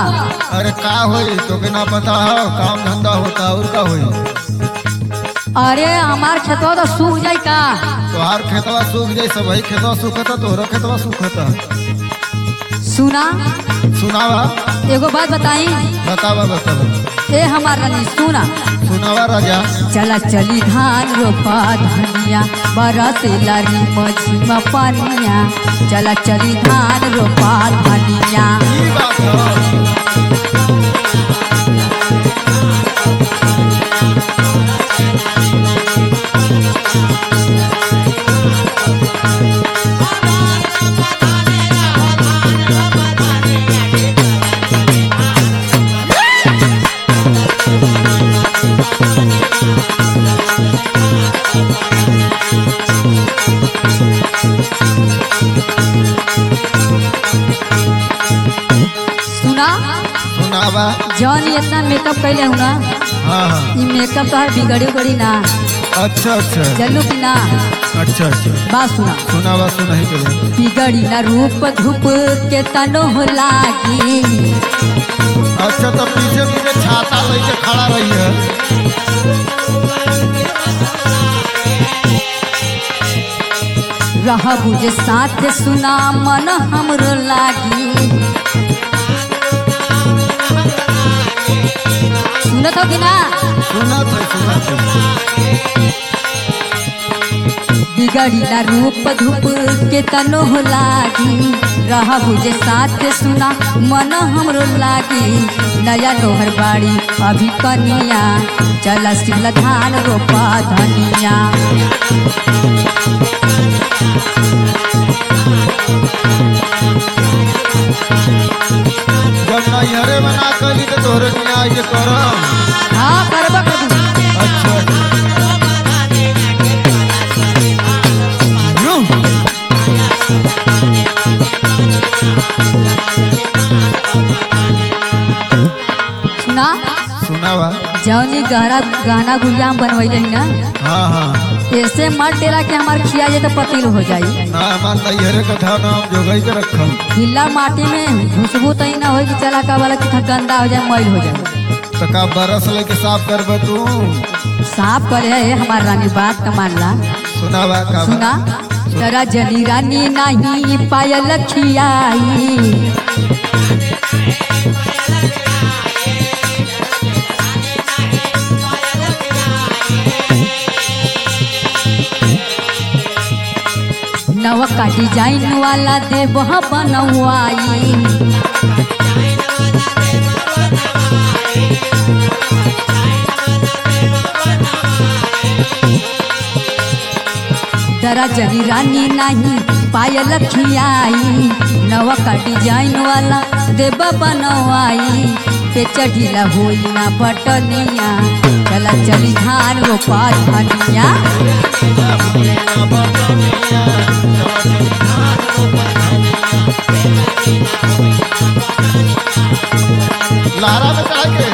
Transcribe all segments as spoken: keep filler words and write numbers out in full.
अरे का होई तो के ना पता हो, काम धंधा होता और का होई। अरे हमार खेतवा तो सूख जाई का। तोहार खेतवा सूख जाई, सब वही खेतवा सूखता, तोहरा खेतवा सूखता। सुना सुनावा। एगो बात बताई। बतावा बतावा। ए हमार रानी सुना। सुनावा राजा। चला चली धान रोपा धनिया बरसेला री मझीमा पानिया। चला चली धान रोपा धनिया। ई बात है। सुना सुनावा। जौन ये इतना मेकअप कैले हूँ ना, हाँ हाँ। ये मेकअप तो हर बिगड़ी उगड़ी ना। अच्छा अच्छा चलू की ना। अच्छा अच्छा। बात सुना। सुनावा सुनाही के लिए। बिगड़ी ना रूप धूप के तनो लागी। अच्छा तो पीछे पीछे छाता लेके खड़ा रही है। रह बुझे साथ सुना मन हमरो लागी। सुनत हो कि ना। सुना था सुना था। बिगड़ी ना रूप धूप के तनो लागी। रह बुझे साथ सुना मन हमरो लागी। नया तोहर बाड़ी अभी कनिया। चल सिल धान रोपा धनिया। जब नैहरे बना कली तो तोहरे न्याय के करम। हाँ करबा कर। अच्छा यूं। सुना। सुनावा। जौनी गहरा गहना गुड़िया हम बनवैले ही ना, हाँ हाँ। ऐसे मत डेरा के हमार खिया जाए तो पतील हो जाई। ना हमार नैहरे का धान हम जोगाई के रखल। गिल्ला माटी में खुशबू तो ही ना हो कि चला का वाला कि गंदा हो जाए, मैल हो जाए। तो का बरस लेके साफ करब तू। साफ करे है हमार रानी, बात का मानला। सुनावा का। सुना। तेरा जनी रानी नहीं पायल खियाई। नवा का डिजाइन वाला देव बनवाई। तेरा जनी रानी नहीं पायल खियाई। नवा का डिजाइन वाला देव बनवाई। पे चढ़ीला होई ना बटनिया। चला चली धान रोपा धनिया। लारा में चढ़ा के।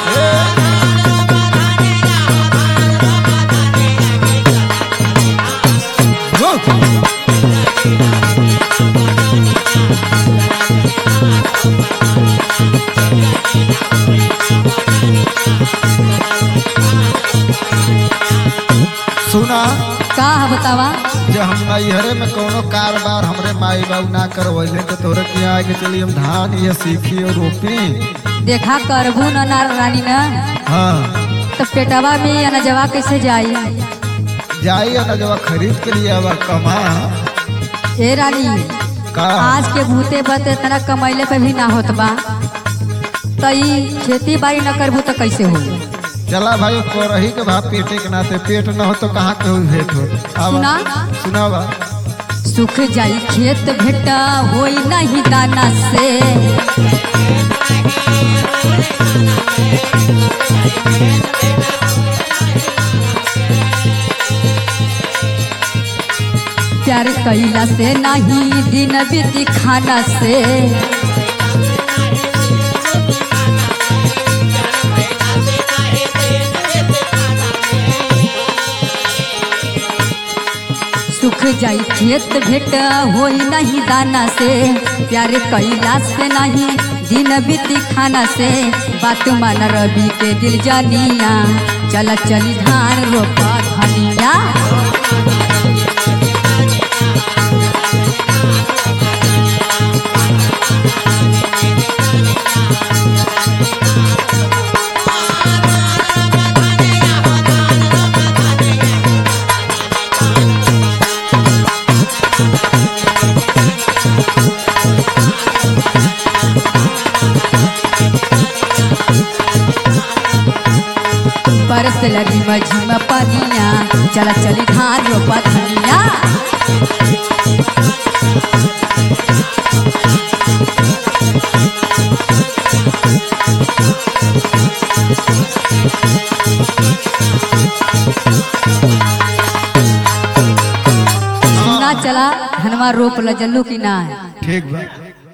सुना। का बतावा। जब हम नैहरे में कोनो कारोबार हमरे माई बाबू ना करवैले तो तोरे के आगे चली हम धान ये सीखी और रोपी। देखा करबू न नार रानी न, हाँ। तो पेटवा में अनजवा कैसे जाई। जाई अनजवा खरीद के लिए आवा कमा। ए रानी का आज के भूते बते इतना कमैले पे भी ना होत बा। तो ई खेती बाड़ी न करबू तो कैसे हो। चला भाई रही के भाव पेटे के नाते, पेट न हो तो कहाँ के भेंट हो। सुना। सुनावा। सुख जाई खेत भेटा होई नहीं दाना से। प्यार कैला से नहीं दिन बीती खाना से। सुख जाई खेत भेट होई नहीं दाना से। प्यार कैला से नहीं दिन बीती खाना से बात मान रवि के दिल जानिया चल चली धान रोपा धनिया बरस लगी मझिमा पनिया चला चली धान रोपा धनिया सुना चला धनवा रोप ल जल्लू की ना ठीक बा।